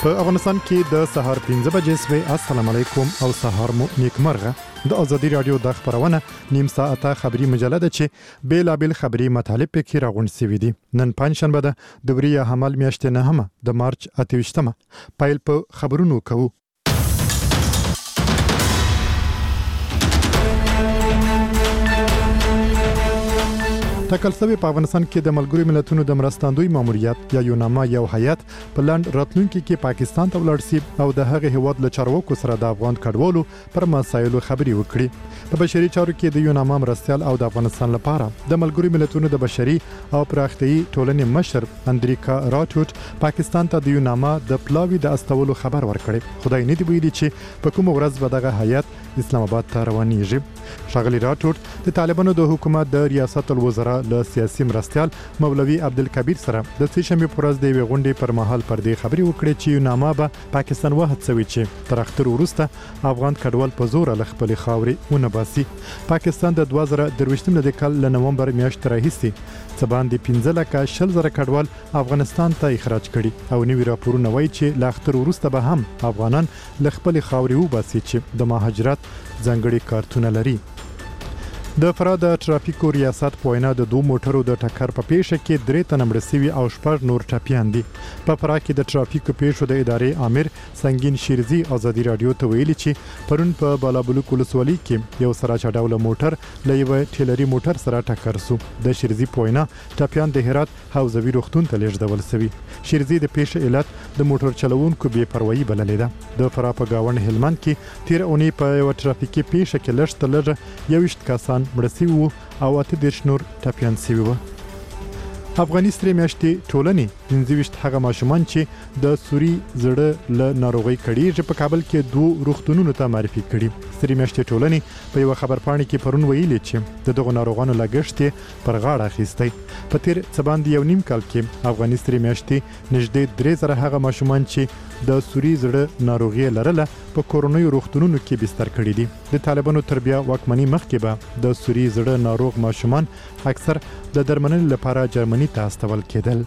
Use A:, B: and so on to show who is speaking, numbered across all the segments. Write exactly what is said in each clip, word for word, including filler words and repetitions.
A: په افغانستان کې د سهار پنځه بجې سوي. السلام علیکم او سهار مو نیکمرغه. د ازادي رادیو د خبرونه نیم ساعته خبری مجله ده چې بیلابل خبری مطالب پکې راغونډ شوي دي. نن پنځشنبه ده د وریه حمل میاشتې نهمه د مارچ اته ویشتمه. پایل په خبرونو کوو. ټاکل شوی په افغانستان کې د ملګرو ملتونو د مرستندوی ماموریت یا یوناما یو هیئت په لاند راتلونکي کې پاکستان ته ولاړ شي او د هغه هیواد له چارواکو سره د افغان کډوالو پر مسایلو خبري وکړي. په بشري چارو کې د یوناما مرستيال او د افغانستان لپاره د ملګرو ملتونو د بشري او پراختیايي ټولنې مشر اندریکا راټوټ پاکستان ته د یوناما د پلاوی د استولو خبر ورکړي. خدای نه دی ویلي چې په کوم ورځ به دغه هیئت اسلام آباد ته روانېږي. ښاغلي راټوټ د طالبانو د حکومت د ریاست الوزرا له سیاسي مرستيال مولوي عبدالکبیر سره د سې شنبه پر ورځ د غونډې پر مهال پر دې خبري وکړي چې یوناما به پاکستان وهڅوي چې تر اختر وروسته افغان کډوال په زور له خپل خاورې ونه باسي. پاکستان د دوه زره درویشتم د کال له نومبر میاشتې راهیسې څه باندې پنځه لکه شل زره کډوال افغانستان ته اخراج کړي او نوي راپورونه وایي چې له اختر وروسته به هم افغانان له خپل خاورې وباسي چې د مهاجرت ځانګړي کارتونه لري. د فراه د ټرافیکو ریاست په وینا د دوه موټرو د ټکر په پیښه کې درې تنه مړه شوي او شپږ نور ټپیان دي. په فراه کې د ټرافیکو پیښو د ادارې امیر سنگین شیرزي ازادي رادیو ته ویلي چې پرون په بالابلوک ولسوالۍ کې یو سراج ډوله موټر له یو ټیلري موټر سره ټکر شو. د شیرزي په وینا ټپیان د هرات حوزوي روغتون ته لیږدول شوي. شیرزي د پیښې علت د موټر چلوونکو بې پروايي بللې ده. د فراه په گاوند هلمند کې تیر اونۍ په یو ټرافیکي پیښه کې لږ تر لږه یویشت کسان مړه شوي او اته دېرش نور ټپیان شوي وو. افغاني سترې میاشتې ټولنې پنځه ویشت هغه ماشومان چې د سوري زړه له ناروغۍ کړيږي په کابل کې دوه روغتونونو ته معرفي کړي. سترې میاشتې ټولنې په یو خبرپاڼه کې پرون ویلي چې د دغه ناروغانو لګښت پر غاړه اخیستی. په تیر څه باندې یو نیم کال کې افغاني سترې میاشتې نږدې درې زره هغه ماشومان چې د سوري زړه ناروغي لرله په کورونیو روغتونونو کې بستر کړي دي. د طالبانو تربیه واکمنۍ مخکې به د سوري زړه ناروغ ماشومان اکثر د درملنې لپاره جرمني ته استول کېدل.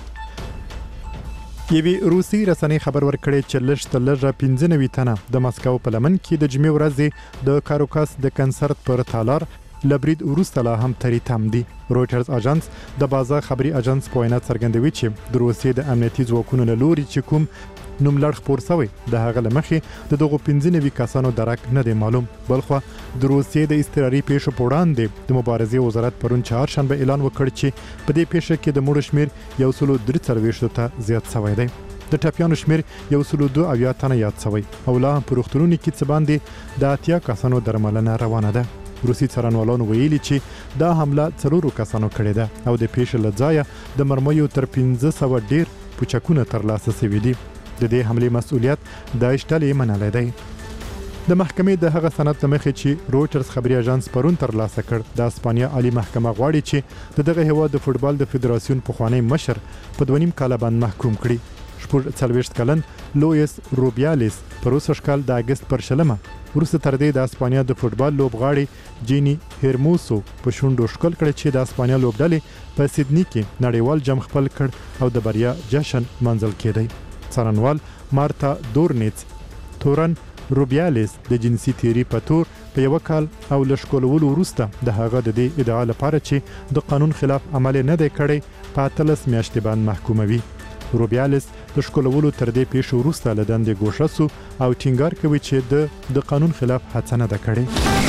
A: یوی روسي رسنۍ خبر ورکړی چې لږ تر لږه پنځه نوي تنه د مسکو په لمن کې د جمعې ورځې د کاروکاس د کنسرت پر تالار لبرید وروسته لا هم تری تم دي. رويټرز اژانس د بازار خبري اژانس په وینا څرګندوي چې د روسیې د امنیتي ځواکونو له لوري چې کوم نوم لړ خپور شوی د هغه لمخې د دغه پنځه نوي کسانو درک نه دی معلوم. بلخو د روسیې د استراري پیښو په وړاندې د مبارزې وزارت پرون چهارشنبه اعلان وکړ چې په دې پیښه کې د مړو شمیر یو سل درې څلوېښت ته زیات شوی دی. د ټپیانو شمیر یو سل دوه اویا تنه یاد شوی او لا هم په روغتونونو کې څه باندې د اتیا کسانو درملنه روانه ده. روسي څارنوالانو ویلي چې دا حمله څلورو کسانو کړې ده او د پیښې له ځایه د مرمیو تر پنځه سوه ډیر پوچکونه ترلاسه شوي دي. د دې حملې مسؤلیت داعش ډلې منلی دی. د محکمې د هغه سند لمخې چې رويټرز خبري اژانس پرون ترلاسه کړ د اسپانیا عالی محکمه غواړي چې د دغه هیواد د فوټبال د فدراسیون پخوانی مشر په دوه نیم کاله باندې محکوم کړي. شپږ څلوېښت کلن لویس روبیالیس پر اوسه کال د اگست پر شلمه وروسته تر دې د اسپانیا د فوټبال لوبغاړي جینی هرموسو په شونډو ښکل کړ چې د اسپانیا لوبډلې په سیدنی کې نړیوال جام خپل کړ او د بریا جشن منځل کېدی. څارنوال مارتا دورنیتس تورن روبیالیس د جنسي تیری په تور په یو کال او لشکولولو وروسته د هغه د دې ادعا لپاره چې د قانون خلاف عمل نه دی کړی په اتلس میاشتې باندې محکوموي. روبیالیس د شکولولو تر دې پیښو وروسته له دندې ګوښه سو او ټینګار کوي چې د د قانون خلاف هڅه نه ده کړې.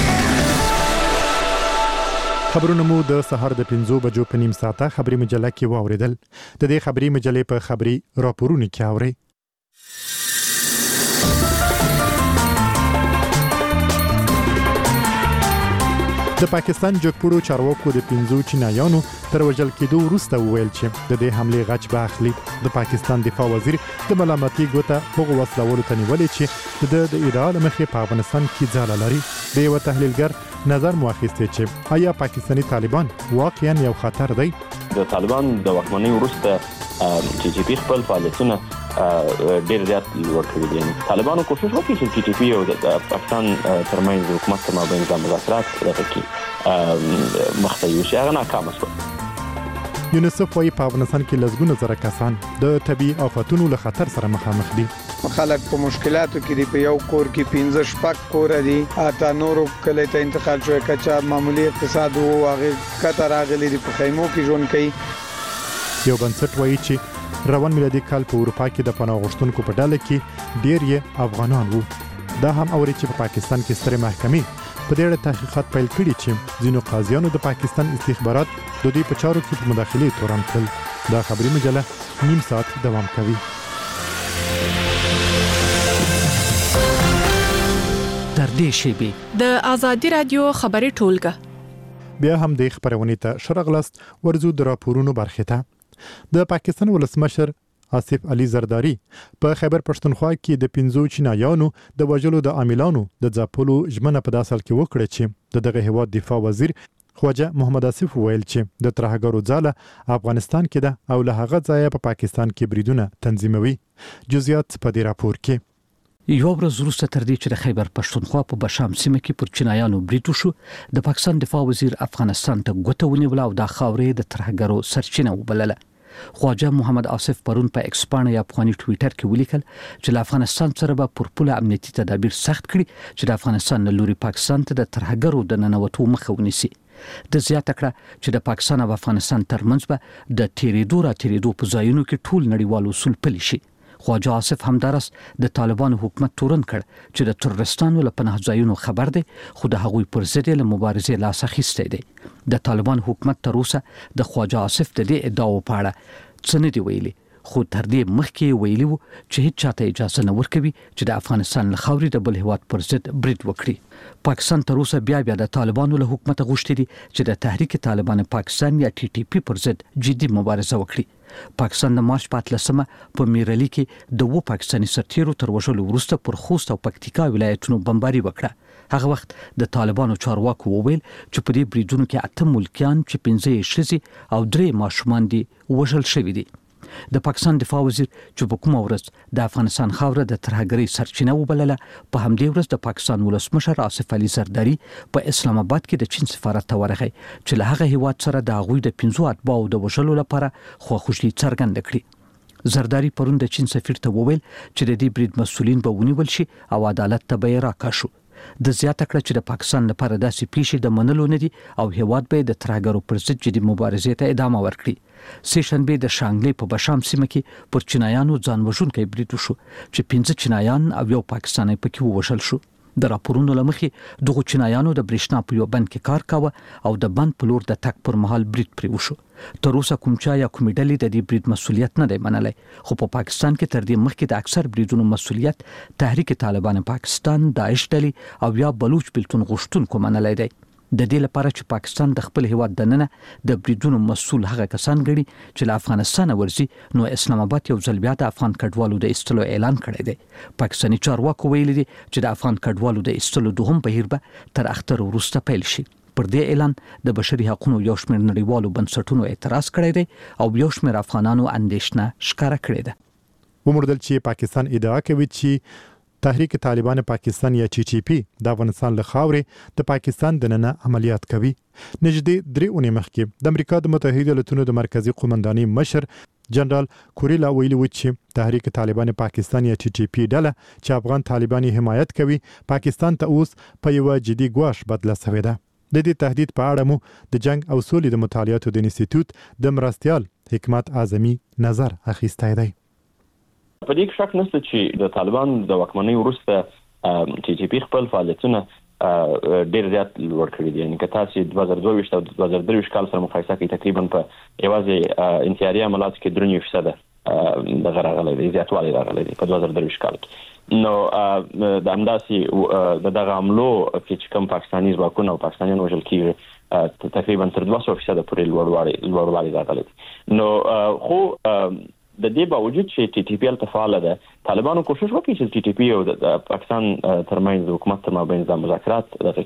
A: خبرونه مو د سهار د پنځو بجو په نیم ساعته خبري مجله کې واوریدل. د دې خبري مجلې په خبري راپورونو کې اوري. د پاکستان جګپوړو چارواکو د پنځو چینایانو تر وژل کېدو وروسته وویل چې د دې حملې غچ به اخلي. د پاکستان دفاع وزیر د ملامتي ګوته هغو وسلوالو ته نیولې چې د د ادعا له مخې په افغانستان کې ځاله لري. د یو تحلیلګر نظر مو اخیستی چې آیا پاکستاني طالبان واقعا یو خطر دی؟
B: د طالبان د واکمنۍ وروسته چې چې په خپل فعالیتونه ډېر زیات لوړ کړي دي. طالبانو کوشش وکړي چې ټي ټي پی او د پاکستان ترمنځ حکومت تر مابین د مذاکرات دغه کې مخته یوسي، هغه ناکامه شوه.
A: یونیسف وايي په افغانستان کې لږونه زره کسان د طبي آفاتونو له خطر سره مخامخ دي.
C: خلک په مشکلاتو کې دی، په یو کور کې پنځه شپږ کور دي، اته نورو کله ته انتقال شوی کچا معمولی اقتصاد او هغه کته راغلي دي په خیمو کې ژوند کوي.
A: یو بنسټ وایي چې روان میلادي کال په اروپا کې د پناه غوښتونکو په ډله کې ډېر یې افغانان وو. دا هم اوري چې په پاکستان کې سترې محکمې په دې اړه تحقیقات پیل کړي چې ځینو قاضیانو د پاکستان استخبارات د دوی په چارو کې په مداخلې تورن کړل. دا خبري مجله نیم ساعت دوام کوي.
D: تر دې شیبې
E: د آزادي رادیو خبري ټولګه
A: بیا هم د خبرونې ته شرغلست ورزو د راپورونو برخه ته د پاکستان ولسمشر آصف علي زرداری په خیبر پښتونخوا کې د پنځو چینایانو د وژلو د عاملانو د ځپلو ژمنه په داسل کې وکړه چې د دغه هیواد دفاع وزیر خواجه محمد آصف ویل چې د ترهګرو ځاله افغانستان کې ده او له هغه ځایه په پاکستان کې بریدونه تنظیموي. جزئیات په دې راپور کې.
D: یو ورځ وروسته تر دې چې د خیبر پښتونخوا په بشام سیمه کې پر چینایانو برید وشو، د پاکستان دفاع وزیر افغانستان ته ګوته ونیوله او د خاورې د ترهګرو سرچینه وبلله. خواجه محمد آصف پرون په ایکس باندې افغاني ټویټر کې ولیکل چې له افغانستان سره به پر پوله امنیتي تدابیر سخت کړي چې د افغانستان له لوري پاکستان ته د ترهګرو د ننوتو مخه ونیسي. د زیاته کړه چې د پاکستان او افغانستان ترمنځ به د تیریدو را تیریدو په ځایونو کې ټول نړیوال اصول پلي شي. خواجه آصف همدارس د طالبانو حکومت تورن کړ چې د ترورستانو له پناه ځایونو خبر دی، خو د هغوی پر ضد له مبارزې لاس اخیستی دی. د طالبان حکومت تر اوسه د خواجه آصف د دې ادعاو په اړه څه نه دی ویلي، خو تر دې مخکې ویلي وو چې هیڅ چاته اجازه نه ورکوي چې د افغانستان له خاورې د بل هیواد پر ضد برید وکړي. پاکستان تر اوسه بیا بیا د طالبانو له حکومت غوښتي دي چې د تحریک طالبان پاکستان یا ټي ټي پی پر ضد جدي مبارزه وکړي. پاکستان د مارچ په اتلسمه په میرالي کې د وو پاکستاني سرتیرو تر وژلو وروسته پر خوست او پکتیکا ولایتونو بمباري وکړه. هغه وخت د طالبانو چارواکو وویل چې په دې بریدونو کې اته ملکیان چې پنځه یې ښځې او درې ماشومان دي وژل شوي دي. د پاکستان دفاع وزیر چې په کومه ورځ د افغانستان خاوره د ترهګرۍ سرچینه وبلله، په همدې ورځ د پاکستان ولسمشر آصف علي زرداری په اسلام آباد کې د چین سفارت ته ورغی چې له هغه هیواد سره د هغوی د پنځو اتباعو د وژلو لپاره خواخوږي څرګنده کړي. زرداری پرون د چین سفیر ته وویل چې د دې برید مسؤلین به ونیول شي او عدالت ته به یې راکاشو. د زیاته کړه چې د پاکستان لپاره داسې پیښې د منلو نه دي او هیواد به د ترهګرو پر ضد جدي مبارزې ته ادامه ورکړي. سه شنبه د شانګلې په بشام سیمه کې پر چینایانو ځان وژونکی برید وشو چې پنځه چینایان او یو پاکستانی پکې ووژل شو. د راپورونو لمخې دغه چینایانو د برېښنا په یو بند کې کار کاوه او د بند په لور د تک پر مهال برید پرې وشو. تر اوسه کوم چا یا کومې ډلې د دې برید مسؤلیت نه دی منلی، خو په پاکستان کې تر دې مخکې د اکثر بریدونو مسؤلیت تحریک طالبان پاکستان، داعش ډلې او یا بلوچ بلتون غوښتونکو منلی دی. د دې لپاره چې پاکستان د خپل هیواد دننه د بریدونو مسؤل هغه کسان ګڼي چې له افغانستان ورځي، نو اسلام آباد یو ځل بیا د افغان کډوالو د ایستلو اعلان کړی دی. پاکستاني چارواکو ویلي دي چې د افغان کډوالو د ایستلو دوهم بهیر به تر اختر وروسته پیل شي. پر دې اعلان د بشري حقوقو یو شمېر نړیوالو بنسټونو اعتراض کړی دی او یو شمېر افغانانو اندېښنه ښکاره کړې ده.
A: وموندل چې پاکستان ادعا کوي چې تحریک طالبان پاکستان یا ټي ټي پی د افغانستان له خاورې د پاکستان دننه عملیات کوي. نږدې درې اونۍ مخکې د امریکا د متحده ایالاتونو د مرکزی قومندانۍ مشر جنرال کوریلا ویلي و چې تحریک طالبان پاکستان یا ټي ټي پی ډله چې افغان طالبان حمایت کوي پاکستان ته اوس په یو جدي ګواښ بدله شوې ده. د دې تهدید په اړه مو د جنگ او سولې د مطالعاتو د انسټیټیوټ د مرستیال حکمت اعظمي نظر اخیستی دی.
B: په دې کې شک نشته چې د طالبان د واکمنۍ وروسته ټي ټي پی خپل فعالیتونه ډېر زیات لوړ کړي دي. یعنې که تاسو دوه زره دوه ویشت او دوه زره درې ویشت کال سره مقایسه کړئ، تقریبا په یوازې انتحاري عملاتو کې درې نیم فیصده دغه راغلی دی، زیاتوالی راغلی دی په دوه زره درې ویشت کال کې. نو د همداسې د دغه حملو کې چې کوم پاکستاني ځواکونه او پاکستانیان وژل کېږي تقریبا تر دوه سوه فیصده پورې لوړوالی راغلی دی. نو خو د دې باوجود چې ټي ټي پی ته فعال ده، طالبانو کوشش وکړي چې ټي ټي پی او د پاکستان ترمنځ د حکومت تر مابین د مذاکرات دغه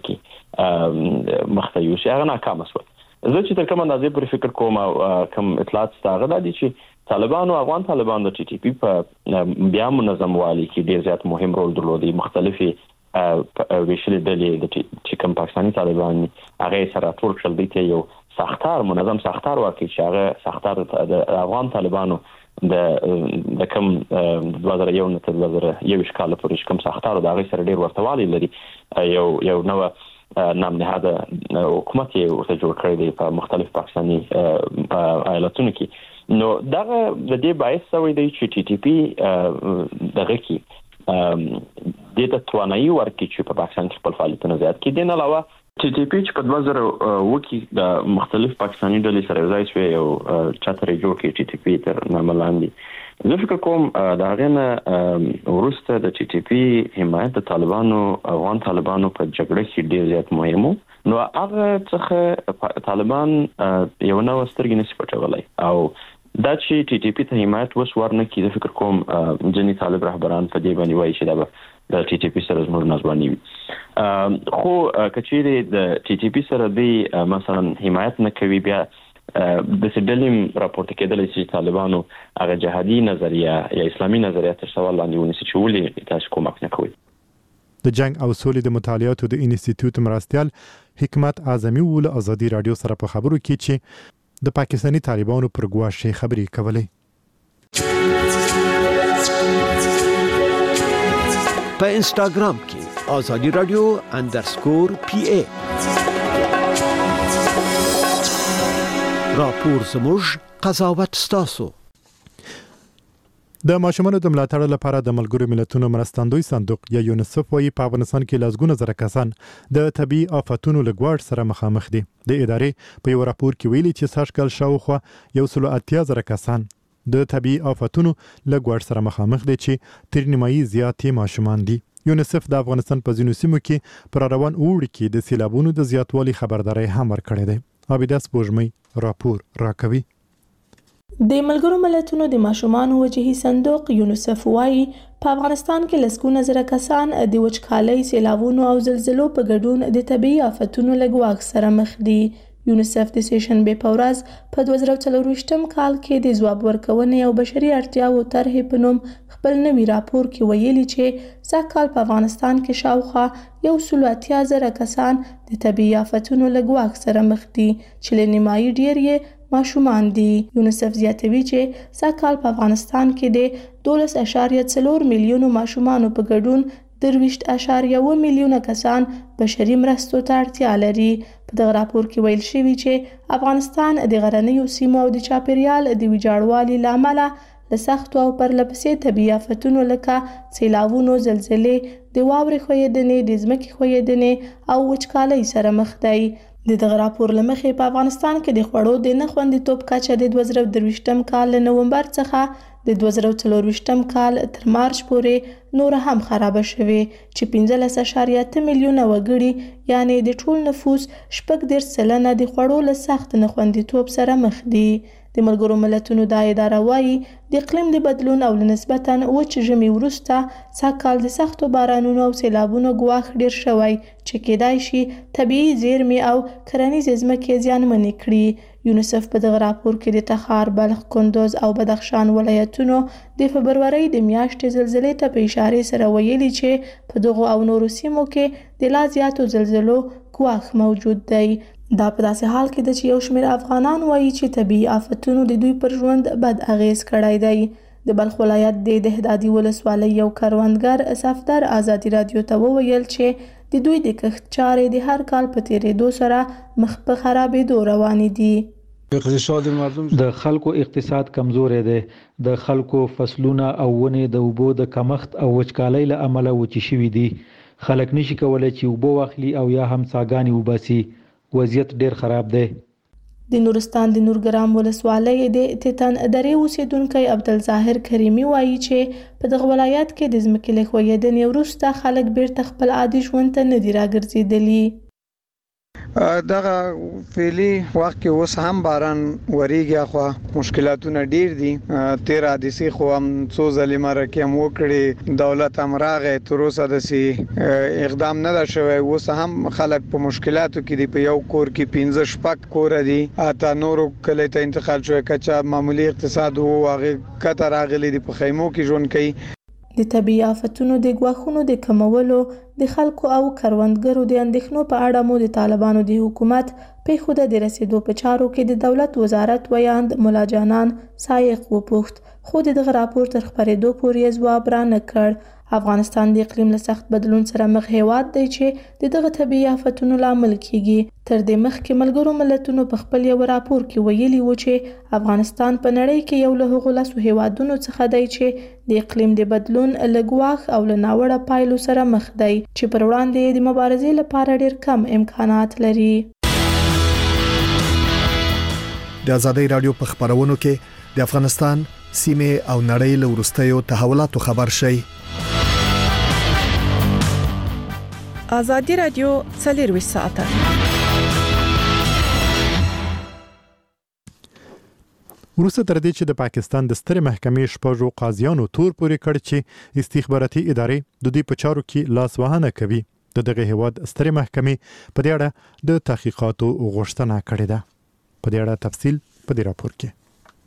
B: کې مخته یوسي، هغه ناکام شول. زه چې تر کومه اندازې پورې فکر کوم او کوم اطلاعات ستاسو دا دي چې طالبانو افغان طالبانو د ټي ټي پی په بیا منظم والي کې ډېر زیات مهم رول درلودي. مختلفي ویشلې ډلې د چې کوم پاکستاني طالبان هغه سره ټول کړل دي ته یو ساختار منظم ساختار واقعي چې هغه ساختار د افغان طالبانو د د کوم دوه هزار یو نه تر دوه هزار یو کال پورې کوم ساختار د هغه سره ډیر ورتهوالی لري یو یو نو نام نهاده حکومت یې ورته جوړ کړی دی په مختلف پاکستاني ایالتونو کې نو دغه د دې باعث شوی دی چې ټي ټي پی دغه کې د ته توانایي ورکړي چې په پاکستان کې خپل فعالیتونه زیات کړي. د نه علاوه ټي ټي پی چې په دوه زره اوه کې د مختلف پاکستاني ډلې سره ځای شوی او چترې جوړ کړي ټي ټي پی تر نامه لاندې. زه فکر کوم د هغه نه ورسته د ټي ټي پی حمایت د طالبانو افغان طالبانو په جګړه کې ډیر زیات مهم نو هغه څخه طالبان یو نو سترګې نشي پټولای او دا چې ټي ټي پی ته حمایت وس ورنه کې د فکر کوم ځینې طالب رهبران په دې باندې وایي چې دا د ټي ټي پی سره زموږ نازواني وي خو کچېره د ټي ټي پی سره دی مثلا حمایت نه کوي بیا د سډلیم راپورټ کېدل چې طالبانو هغه جهادي نظریه یا اسلامي نظریه تر سوال لاندې ونیسي چې ولې تاسو کومک نه کوي.
A: د جنگ او سولې د مطالعاتو د انسټیټیوټ مرستيال حکمت اعظمي ول ازادي رادیو سره په خبرو کې چې د پاکستاني طالبانو پر ګواښ خبرې کولې.
F: په انستګرام کې ازادي رادیو انډرسکور پی ای راپور زموږ قضاوت ستاسو.
A: د ماشومانو د ملاتړ لپاره د ملګرو ملتونو مرستندوی صندوق یا یونیسف وايي په افغانستان کې لازګونه زره کسان د طبي آفتونو له ګواښ سره مخامخ دي. د ادارې په یو راپور کې ویلي چې سږکال شاوخوا یو سل اتیا زره کسان د طبي آفتونو له ګواښ سره مخامخ دي چې تر نیمایي زیاتې ماشومان دي. یونیسف د افغانستان په ځینو سیمو کې پر روان اوړي کې د سیلابونو د زیاتوالي خبرداري هم ورکړې ده. عابداس بوجمي راپور راکوي.
G: د ملګرو ملتونو د ماشومانو وجهي صندوق یونیسف وايي په افغانستان کې لسګونه زره کسان د وچکالۍ، سیلابونو او زلزلو په ګډون د طبيعي آفتونو له ګواښ سره مخ دي. یونیسف د سیشنبې په ورځ په دوه زره څلورویشتم کال کې د ځواب ورکونې او بشري اړتیاو طرحې په نوم خپل نوي راپور کې ویلي چې سږکال په افغانستان کې شاوخوا یو سل اتیا زره کسان د طبيعي آفتونو له ګواښ سره مخ دي چې له نیمایي ډېر یې ماشومان دي. یونیسف زیاتوي چې سږکال په افغانستان کې د دولس اعشاریه څلور میلیونو ماشومانو په ګډون درویشت اعشاریه اوه میلیونه کسان بشري مرستو ته اړتیا لري. په دغه راپور کې ویل شوي چې افغانستان د غرنیو سیمو او د چاپیریال د ویجاړوالي له امله له سختو او پرلپسې طبیعي آفتونو لکه سیلابونو، زلزلې، د واورې ښویېدنې، د ځمکې ښویېدنې او وچکالۍ سره مخ دی. د دغه راپور له مخې په افغانستان کې د خوړو د نه خوندیتوب کچه د دوه زره درویشتم کال له نومبر څخه د دوه زره څلورویشتم کال تر مارچ پورې نور هم خراب شوه چې پنځلس اعشاریه اته میلیونه وګړي یعنی د ټول نفوس شپږ دېرش سلنه د خوړو له سخت نه خوندیتوب سره مخ دي. د ملګرو ملتونو دا اداره وايي د اقلیم د بدلون او نسبتاً وچ ژمي وروسته سږکال د سختو بارانونو او سیلابونو ګواښ ډیر شوی چې کېدای شي طبیعي زیرمې او کرنیزې ځمکې زیانمنې کړي. یونیسف په دغه راپور کې د تخار، بلخ، کندوز او بدخشان ولایتونو د فبرورۍ د میاشتې زلزلې ته په اشارې سره ویلي چې په دغو او نورو سیمو کې د لا زیاتو زلزلو ګواښ موجود دی. دا په داسې حال کې ده چې یو شمېر افغانان وایي چې طبیعي آفتونو د دوی پر ژوند بد اغیز کړی دی. د بلخ ولایت د دهدادي ولسوالۍ یو کروندګر صفدر ازادي رادیو ته وویل چې د دوی د کښت چارې د هر کال په تیریدو سره مخ په خرابېدو روانې دي.
H: د خلکو اقتصاد کمزورې دی. د خلکو فصلونه او ونې د اوبو د کمښت او وچکالۍ له امله وچې شوي دي. خلک نشي کولای چې اوبه واخلي او یا هم څاګانې وباسي. وضعیت ډیر خراب دی.
G: د نورستان د نورګرام ولسوالۍ د تیتن درې اوسیدونکی عبدالظاهر کریمي وایي چې په دغه ولایت کې د ځمکې له ښویېدنې وروسته خلک بیرته خپل عادي ژوند ته نه دي راګرځېدلي.
C: دغه فعلی وخت کې اوس هم باران وریږي خو مشکلاتونه ډیر دي. تیر حادثه خو هم څو ځلې مرکه مو کړی، دولت هم راغی، تر اوسه د اقدام نه شوی. اوس هم خلک په مشکلاتو کې دي. په یو کور کې پنځه شپږ کور دي، اته نورو کلی ته انتقال شوی. کچا معمولی اقتصاد وو هغه کته راغلي دي، په خیمو کې ژوند کوي.
G: د طبي آفتونو د ګواښونو د کمولو، د خلکو او کروندګرو د اندېښنو په اړه مو د طالبانو د حکومت پیښو د رسیدو په چارو کې د دولت وزارت ویاند ملا جانان سایق وپوښت، خو د دغه راپور تر خپرېدو پورې ځواب را نه کړ. افغانستان د اقلیم له سخت بدلون سره مخ هېواد دی چې د دغه طبي آفتونو لامل کیږي. تر دې مخکې ملګرو ملتونو په خپل یو راپور کې ویلي و چې افغانستان په نړۍ کې یو له هغو لسو هېوادونو څخه دی چې د اقلیم د بدلون له ګواښ او له ناوړه پایلو سره مخ دی، چې پر وړاندې د مبارزې لپاره ډېر کم امکانات لري.
I: د ازادۍ رادیو په خبرونو کې د افغانستان سیمه او نړۍ له وروستیو تحولاتو خبر شي.
E: ازادي رادیو څلور ساعته
A: وروسته تر دې چې د پاکستان د سترې محکمې شپږو قاضیانو تور پورې کړ چې استخباراتي ادارې د دوی په چارو کې لاس وهنه کوي، د دغه هیواد سترې محکمې په دې اړه د تحقیقاتو غوښتنه کړې ده. په دې اړه تفصیل په دې راپور کې.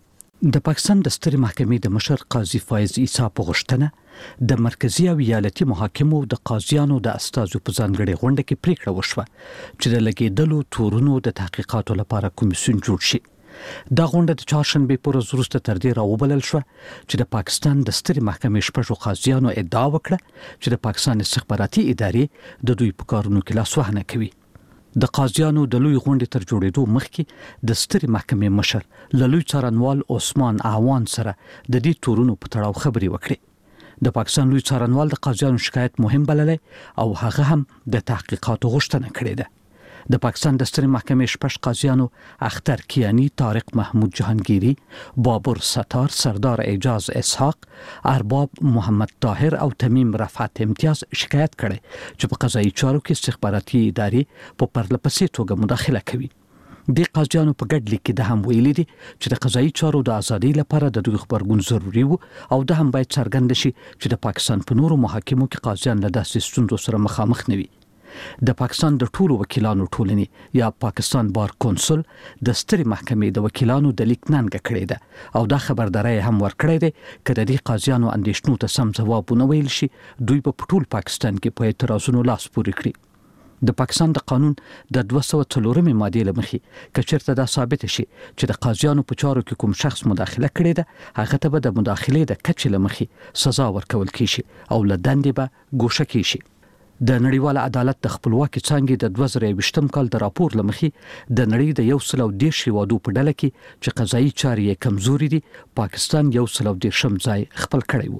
D: د پاکستان د سترې محکمې د مشر قاضي فایز عیسی په غوښتنه د مرکزی او ایالتي محاکمو د قاضیانو د استازو په ځانګړي غونډه کې پریکړه وشوه چې د لګیدلو تورونو د تحقیقاتو لپاره کمیسیون جوړ شي. دا غونډه د چهارشنبه پر ورځ وروسته تر دې راوبلل شو چې د پاکستان د سترې محکمې شپږو قاضیانو ادعا وکړه چې د پاکستان استخباراتي ادارې د دوی په کارونو کې لاس وهنه کوي. د قاضیانو د لوی غونډې تر جوړېدو مخکې د سترې محکمې مشر لوی څارنوال عثمان اعوان سره د دې تورونو په تړاو خبرې وکړې. د پاکستان لوی څارنوال د قاضیانو شکایت مهم بللی او هغه هم د تحقیقاتو غوښتنه کړې ده. د پاکستان د سترې محکمې شپږ قاضیانو اختر کیانی، طارق محمود جهانگیری، بابر ستار، سردار اعجاز اسحاق، ارباب محمد طاهر او تمیم رفعت امتیاز شکایت کړي چې په قضایي چارو کې استخباراتي ادارې په پرلپسې توګه مداخله کوي. د قاضیانو په ګډ لیک کې د هم ویلي دي چې د قضایي چارو د ازادۍ لپاره د دوی خبرګون ضروري وو او د هم باید څرګند شي چې د پاکستان په نورو محاکمو کې قاضیان له داسې ستونزو سره مخامخ نه وي. د پاکستان د ټولو وکیلانو ټولنې یا پاکستان بار کونسل د سترې محکمې د وکیلانو د لیک ننګه کړې ده او دا خبرداري هم ورکړې ده چې د دې قاضیانو اندېښنو ته سم ځواب ونه ویل شي دوی په ټول پاکستان کې په اعتراضونو لاس پورې کړي. د پاکستان د قانون د دوه سوه څلورمې مادې له مخې که چېرته دا ثابت شي چې د قاضیانو په چارو کې کوم شخص مداخله کړې ده هغه ته به د مداخلې د کچې له مخې سزا ورکول کیږي او له دندې به ګوښه کیږي. د نړیوال عدالت د خپلواکي څانګې د دوه زره یوویشتم کال د راپور له مخې د نړۍ د یو سل او دېرش هېوادو په ډله کې چې قضایي چارې یې کمزوري دي پاکستان یو سل او دېرشم ځای خپل کړی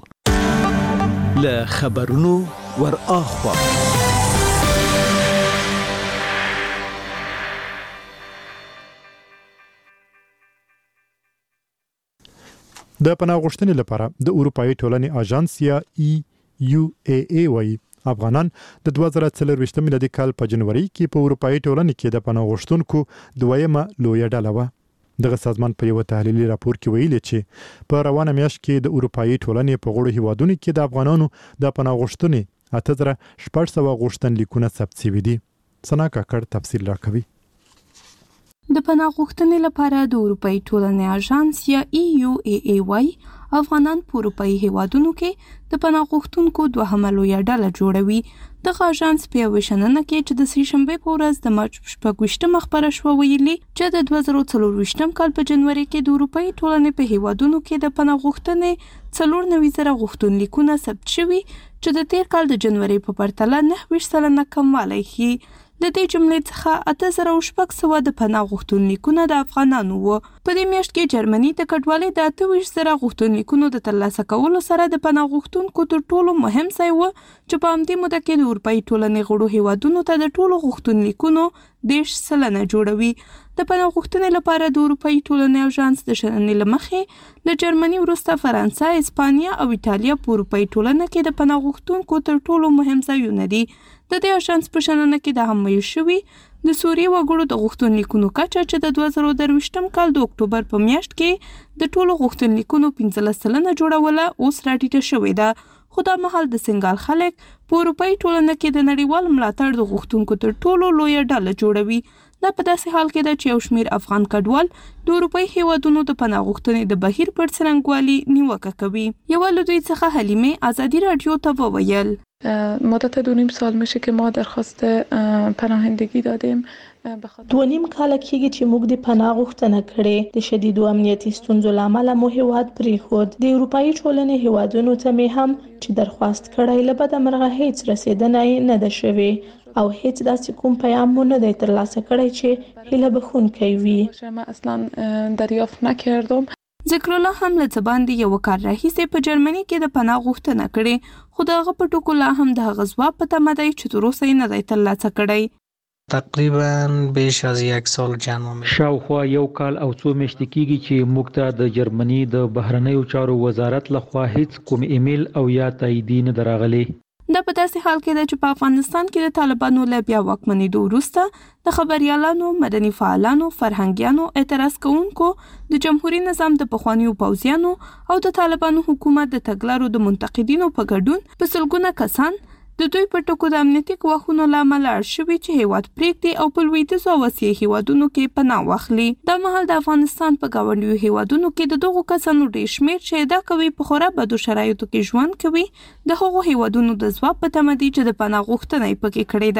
D: و.
F: له خبرونو ور اخوا
A: د پناه غوښتنې لپاره د اروپאי ټولنې اژانس یا ای یو ای ای وایي افغانان د دوه زره څلرویشتم میلادي کال په جنوري کې په اروپאי ټولنې کې د پناه غوښتونکو دویمه لویه ډله وه. دغه سازمان په یو تحلیلي راپور کې ویلي چې په روانه میاشت کې د اروپאי ټولنې په غړو هیوادونو کې د افغانانو د پناه غوښتنې اته زره شپږ سوه غوښتنلیکونه ثبت شوي دي. ثنا کاکړ تفصیل راکوي.
J: د پناه غوښتنې لپاره د اروپאי ټولنې اژانس یا ای یو ای ای وای افغانان په اروپאי هیوادونو کې د پناه غوښتونکو دوهمه لویه ډله جوړوي. دغه اژانس په یوه شننه کې چې د سې شنبې په ورځ د مارچ شپږویشتمه خپره شوه ویلي چې د دوه زره څلرویشتم کال په جنوري کې د اروپאי ټولنې په هیوادونو کې د پناه غوښتنې څلور نوي زره غوښتنلیکونه ثبت شوي چې د تیر کال د جنوري په پرتله نهه ویشت سلنه کموالی ښیي. د دې جملې څخه اته زره او شپږ سوه د پناه غوښتنلیکونه د افغانانو وو. په دې میاشت کې جرمني د کډوالۍ د اته ویشت زره غوښتنلیکونو د ترلاسه کولو سره د پناه غوښتونکو تر ټولو مهم ځای و چې په همدې موده کې د اروپאי ټولنې غړو هیوادونو ته د ټولو غوښتنلیکونو دېرش سلنه جوړوي. د پناه غوښتنې لپاره د اروپאי ټولنې اژانس د شننې له مخې له جرمني وروسته فرانسه، اسپانیا او ایټالیا په اروپאי ټولنه کې د پناه غوښتونکو تر ټولو مهم ځایونه دي. د دې اژانس په شننه کې د هم ویل شوي د سوریې وګړو د غوښتنلیکونو کچه چې د دوه زره درویشتم کال د اکتوبر په میاشت کې د ټولو غوښتنلیکونو پنځلس سلنه جوړوله اوس راټیټه شوې ده. خو دا مهال د سنګال خلک په اروپאי ټولنه کې د نړیوال ملاتړ د غوښتونکو تر ټولو لویه ډله جوړوي. دا په داسې حال کې ده چې یو شمېر افغان کډوال د اروپאי هیوادونو د پناه غوښتنې د بهیر پر څرنګوالي نیوکه کوي. یوه له دوی څخه حلیمه آزادی رادیو ته وویل
K: مدت دو نیم سال میشه که ما درخواست پناهندگی دادیم.
G: دو نیم کال کېږي چې موږ د پناه غوښتنه کړې. د شدیدو امنیتي ستونزو له امله مو هیواد پرېښود. د اروپאי ټولنې هیوادونو ته مې هم چې درخواست کړی له بده مرغه هیڅ رسیدنه نه ده شوې او هیڅ داسې کوم پیام مو نه دی ترلاسه کړی چې هیله بښونکی وي.
K: ما اصلا دریافت نکردم.
J: ذکر الله هم له ځباندې یو کار راهیسې په جرمني کې د پناه غوښتنه کړې، خو دغه په ټکو لا هم د هغه ځواب په تمه دی چې تر اوسه یې نه دی ترلاسه کړی.
L: تقریبا بیش از یک سال جمع می
H: شاوخوا یو کال او څو میاشتې کېږي چې موږ ته د جرمني د بهرنیو چارو وزارت لخوا هیڅ کوم ایمیل او یا تاییدي نه دراغلي.
J: دا په داسې حال کې ده چې په افغانستان کې د طالبانو له بیا واکمنېدو وروسته د خبريالانو، مدني فعالانو، فرهنګیانو، اعتراض کوونکو، د جمهوریت نظام د پخوانیو پوځیانو او د طالبانو حکومت د تګلارو د منتقدینو په ګډون په سلګونه کسان د دوی په ټکو د امنیتي ګواښونو له امله اړ شوي چې هیواد پرېږدي او په لویدیځو او اسیایي هیوادونو کې پناه واخلي. دا مهال د افغانستان په ګاونډیو هیوادونو کې د دغو کسانو ډېر شمېر چې ادعا کوي په خورا بدو شرایطو کې ژوند کوي د هغو هیوادونو د ځواب په تمه دي چې د پناه غوښتنه یې پکې کړې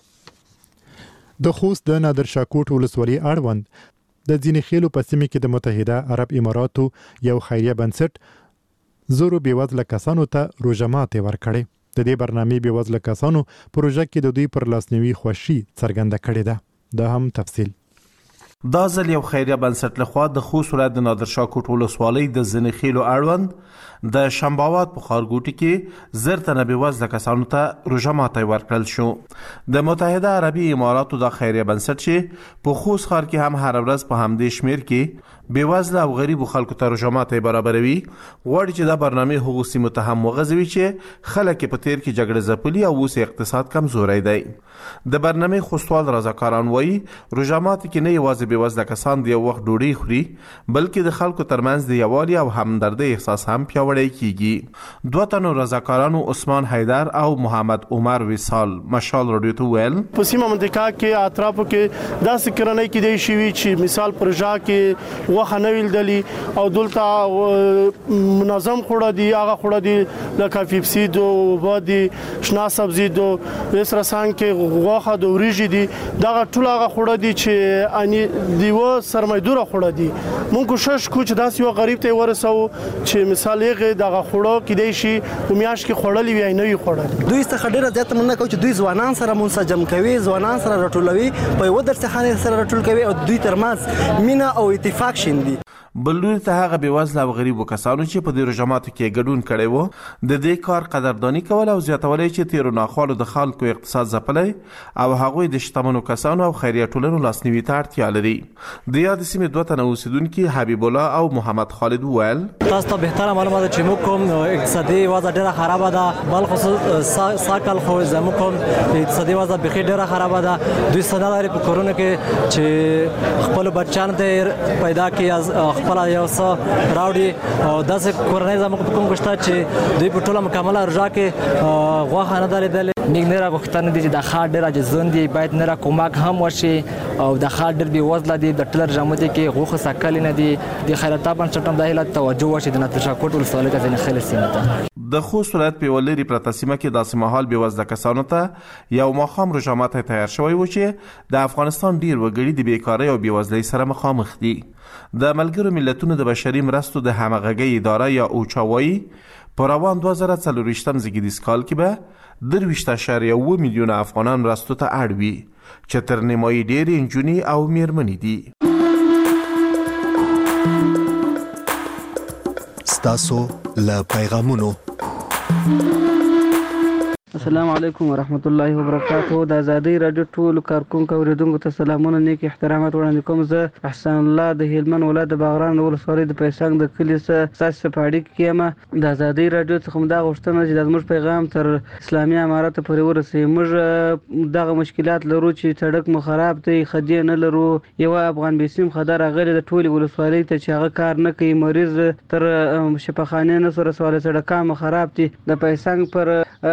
J: ده.
A: د خوست د نادر شاه کوټ ولسوالۍ اړوند د ځینې خېلو په سیمه کې د متحده عرب اماراتو یو خیریه بنسټ زورو بېوزله کسانو ته روژه ماتې ورکړې. د دې برنامې بېوزله کسانو پروژه کې د دوی پر لاسنیوي خوښي څرګنده کړې ده. دا هم تفصیل.
M: دا ځل یو خیریه بنسټ لخوا د خوست ولایت د نادر شاه کوټ ولسوالۍ د ځینې خېلو اړوند د شمباوات په ښارګوټي کې زر تنه بېوزله کسانو ته روژه ماتی ورکړل شو. د متحده عربي اماراتو دا خیریه بنسټ چې په خوست ښار کې هم هر ورځ په همدې شمېر کې بېوزله او غریبو خلکو ته روژه ماتی برابروي، غواړي چې دا برنامې هغو سیمو ته هم وغځوي چې خلک په تیر کې جګړه ځپلي او اوس اقتصاد کمزوری دی. د برنامې خوستوال رضاکاران وایي روژه ماتي کې نه یوازې بېوزله کسان د یو وخت ډوډۍ خوري بلکې د خلکو ترمنځ د یووالي او همدردۍ احساس هم پیاوړی کیږي. دوه تنو رضاکارانو عثمان حیدر او محمد عمر وصال مشال رادیو ته ویل
N: په سیمه منطقه کې اطرافو کې داسې کرنۍ کې دی شوي چې مثال پروژه کې وخه نه ویلدلی او دلته منظم خوړه دی، هغه خوړه دی لکه پیپسي دو وبدي شنا سبزي دو وسره سان کې وخه د وریجې دي، دغه ټول هغه خوړه دي چې اني دیو سرمایدوره خوړه دي. مونږ کوشش کوو چې داسې یو غریب ته ورسو چې مثال یې دغه خوړه کې دی شي په میاشت کې خوړلې وي نه وي خوړلې.
O: دوی څخه ډیره زیاته مننه کوي چې دوی ځوانان سره منسجم کوي، ځوانان سره راټولوي، په یو درسخانه سره راټول کوي او دوی ترمنځ مینا او اتفاق شیندي.
M: بلور ته هغه بېوزله او غریبو کسانو چې په دې روژه ماتو کې ګډون کړی و د دې کار قدرداني کول او زیاتولی چې تیرو ناخوالو د خلکو اقتصاد ځپلی او هغوی د شتمنو کسانو او خیریه ټولنو لاسنیوي ته اړتیا لري. د یادې سیمې دوه تنه اوسېدونکي حبیب الله او محمد خالد وویل
O: تاسو ته بهتره معلومه ده چې موږ کوم اقتصادي وضع ډېره خرابه ده، بلخصوص ساکل خو زموږ کوم اقتصادي وضع بیخي ډېره خرابه ده. دوی څه نه لري په کورونو کې چې خپلو بچیانو ته پیدا کړي خپل یو څه راوړي او داسې کورنۍ زموږ په کوم کشته چې دوی په ټوله مکمله روژه کې غوښه نه ده لیدلې.
P: موږ نه راغوښتنه دي چې د ښار ډېر عاجزان دي، باید نه را کومک هم وشي او د ښار ډېر بېوزله دي، د ټوله روژه ماتي کې غوښه سکلې نه دي. د خیراتي بنسټ هم دا هیله توجه وشي د نادر شاه کوټ ولسوالۍ ته ځینې خیلې سیمې ته.
M: د خوست ولایت په یوه لرې پرته سیمه کې داسې مهال بېوزله کسانو ته یو ماښام روژه ماتی تیار شوی و چې د افغانستان ډېر وګړي د بېکارۍ او بېوزلۍ سره مخامخ دي. د ملګرو ملتونو د بشري مرستو د همغږۍ اداره یا اوچا وایي په روان دوه زره څلرویشتم زیږدیز کال کې به درویشت اعشاریه اوه میلیونه افغانان مرستو ته اړ وي چې تر نیمایي ډېرې نجونې او میرمنې دي.
I: ستاسو له پیغامونو
Q: السلام علیکم ورحمت الله وبرکاته. د ازادۍ راډیو ټولو کارکونکو اوریدونکو ته سلامونه، نیک احترامات وړاندې کوم. زه احسان الله د هلمند ولایت د باغران ولسوالۍ د پیسنګ د کلي څخه ستاسو په اړیکه کې یم. د ازادۍ راډیو څخه دا غوښتنه چې زموږ پیغام تر اسلامي امارات پورې ورسوي. موږ دغه مشکلات لرو چې سړک مو خراب دی، خدي نه لرو. یو افغان بیسیم خدای راغلی د ټولي ولسوالۍ ته چې هغه کار نه کوي، مریض تر شفاخانه نه سره سوال سړکان مو خراب دي. د پیسنګ پر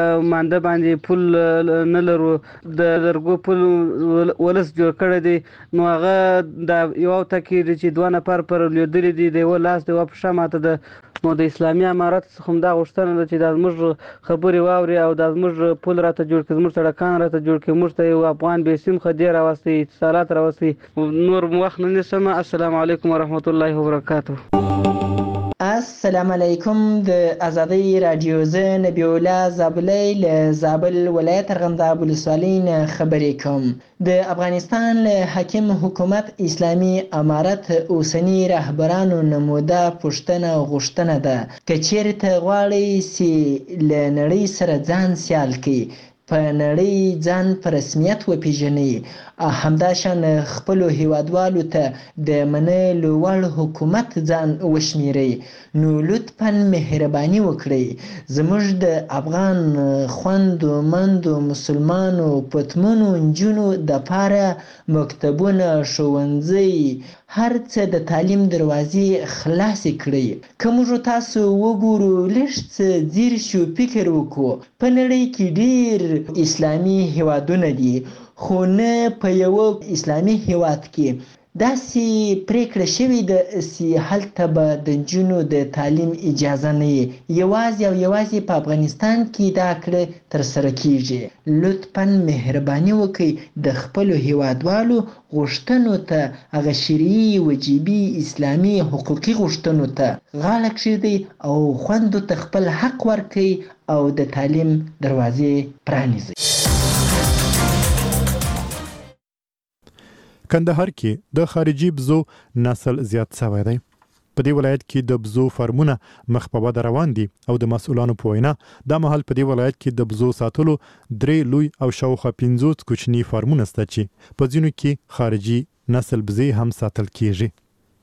Q: بنده باندې پل نه لرو د لرګو پل ولس جوړ کړی دی نو هغه د یو تکیر چې دوه نفر پر لیدل دي د یو لاس د واپښه ماته د نو د اسلامي امارت څخه هم دا غوښتنه ده چې د موږ خبرې واوري او د موږ پل راته جوړ کړي موږ سړکان راته جوړ کړي موږ ته یو افغان به سیم خدای راوستي اتصالات راوستي نور وخت نه نسم السلام علیکم ورحمت الله وبرکاته
R: السلام علیکم د ازادي رادیو زه نبی الله زابلی له زابل ولایت ارغنداب ولسوالۍ نه خبرې کوم د افغانستان له حاکم حکومت اسلامي امارت اوسنی رهبرانو نموده پښتنه غوښتنه ده که چیرته غواړي چې له نړۍ سره ځان سیال کړي په نړۍ ځان په رسمیت وپیژني همداشان خپلو هیوادوالو ته د منلو وړ حکومت ځان وشمیري نو لطفا مهرباني وکړئ زموږ د افغان خویندو مندو مسلمانو پتمنو نجونو دپاره مکتبونه ښوونځي هر څه د تعلیم دروازې خلاصې کړئ که موږ تاسو وګورو لږ څه ځیر شو فکر وکړو په نړۍ کې ډېر اسلامي هیوادونه دي خو نه په یو اسلامي هیواد کې داسې پریکړه شوې ده چې هلته به د نجونو د تعلیم اجازه نه وي یوازې او یوازې په افغانستان کې دا کړه ترسره کیږي لطفا مهرباني وکړئ د خپلو هیوادوالو غوښتنو ته هغه شرعي وجیبي اسلامي حقوقي غوښتنو ته غاړه کېږدئ او خویندو ته خپل حق ورکړئ او د تعلیم دروازې پرانیزئ
A: کندهار کې د خارجي بزو نسل زیات شوی دی په دې ولایت کې د بزو فارمونه مخ په وده روان دي او د مسؤلانو په وینا دا مهال په دې ولایت کې د بزو ساتلو درې لوی او شاوخوا پنځوس کوچني فارمونه شته چې په ځینو کې خارجي نسل بزې هم ساتل کیږي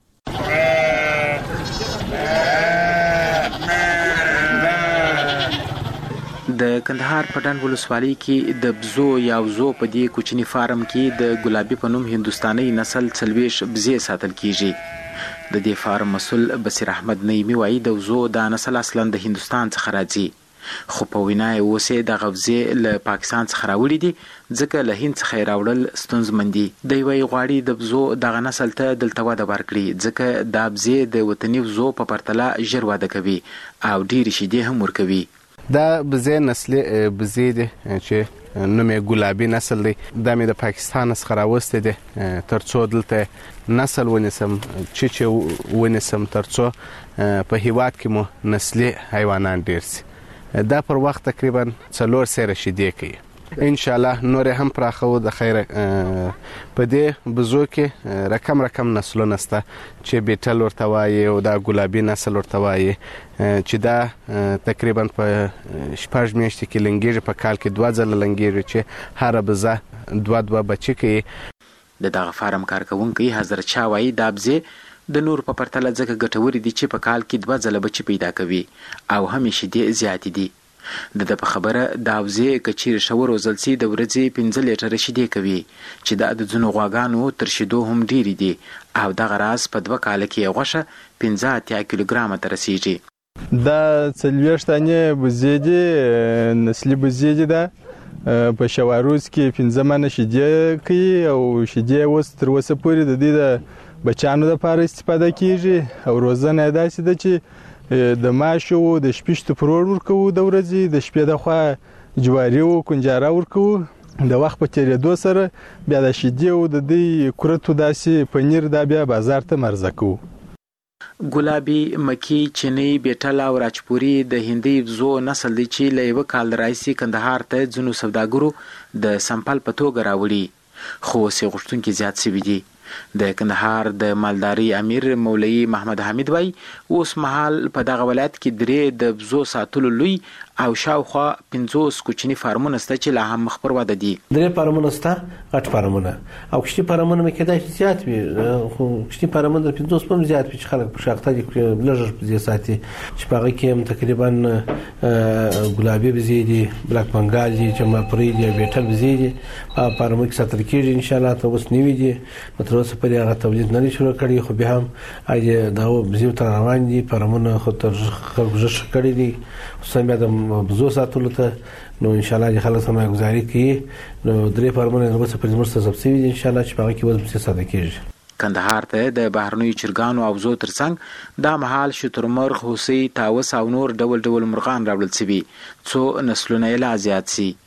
S: د کندهار پټن ولسوالۍ کې د بزو یا وزو په دې کوچني فارم کې د ګلابي په نوم هندستاني نسل څلويش بزې ساتل کیږي د دې فارم مسول بصیر احمد نعیمی وایي د وزو دا نسل اصلا د هندستان څخه راځي خو په وینا یې اوسې د غوځې له پاکستان څخه راوړي دي ځکه له هند څخه راوړل ستونزمن دي د وی غواړي د بزو دغه نسل ته دلته وده ورکړي ځکه دا بزې د وطني وزو په پرتله ژر واده کوي او ډېرې شیدې هم ورکوي
T: دا بزې نسلي بزې دي چې نوم یې ګلابي نسل دی دا مې د پاکستان څخه راوستی دی تر څو دلته نسل ونیسم چیچې ونیسم تر څو په هیواد کې مو نسلي حیوانات ډېر سي دا پر وخت تقریبا څلور سیره شیدې کوي ان شاء الله نور هم پراخو د خیره په دې بزو کې رقم رقم نسلونه سته چې بیټل ورته وایي او دا ګلابي نسل ورته وایي چې دا تقریبا په شپږ میاشتې کې لنګیږي په کال کې دوه ځله لنګیږي چې هر بزه دوه دوه بچي کوي
S: د دغه فارم کارکونکي حضرت شاه وایي دا بزې د نور په پرتله ځکه ګټورې دي چې په کال کې دوه ځله بچي پیدا کوي او همیشه دې زیاتې دي د د په خبره دا وزې کچیر شور روزل سي د ورځې پنځه لیټره شیدې کوي چې دا د ځینو غواګانو تر شیدو هم ډېرې دي او دغه راز په دوه کاله کې غوښه پنځه اتیا کیلوګرامه ته رسیږي
U: دا څلوېښت دانې بزې دي نسلي بزې دي دا په شواروز کې پنځه منه شیدې کوي او شیدې اوس تر اوسه پورې د دې د بچیانو دپاره استفاده کیږي او روزنه یې داسې ده چې د ماشو د شپږ پرور ورکوو د ورځې د شپې د خوا جواری او کنجاره ورکوو د وخت په تیریدو سره بیا د شیدې او د دې کورتو داسې پنیر دا بیا بازار ته مرزه کوو
S: ګلابي مکی چینی بیټل او راجپوري د هندي وزو نسل دی چې له یو کال راځي کندهار ته ځینو سوداګرو د سمپل په توګه راوړي خو سي غشتونکو زیات سوي دي د کندهار د مالداري امیر مولوی محمد حمید وای اوس مهال په دغه ولایت کې درې د بزو ساتلو لوی او شاوخوا پنځوس کوچني فارمونه شته چې لا هم مخ پر وده دي
V: درې فارمونه شته غټ فارمونه او کوچني فارمونه مې کېدای شي زیات وي خو کوچني فارمونه د پنځوس په زیات وي چې خلک په شاخته کې لږ بزې ساتي چې په هغه کې هم تقریبا ګلابي بزې دي بلاک بنګال دي جمعپوري دي بیټل بزې دي په فارمو کې ساتل کېږي ان شاء الله ته اوس نیوي دي تر اوسه پرې هغه تولید نه شروع کړي خو بیا هم اې دا بزې تر روان دي فارمونه خو تر خلک ژر کړي دي سم بیا د بزو ساتلو ته نو ان شاء الله د خلک سمه گزاري کوي نو درې فارمونه د وسه پرزمر څخه سبسي دي ان شاء الله چې هغه کې وزن څه ساده کیږي.
S: کندهار ته د بهرنیو چرګانو او زو ترڅنګ د مهال شترمرغ، هوسۍ، تاوس او نور ډول ډول مرغان راوړل شوي څو نسلونه یې لا زیات سي.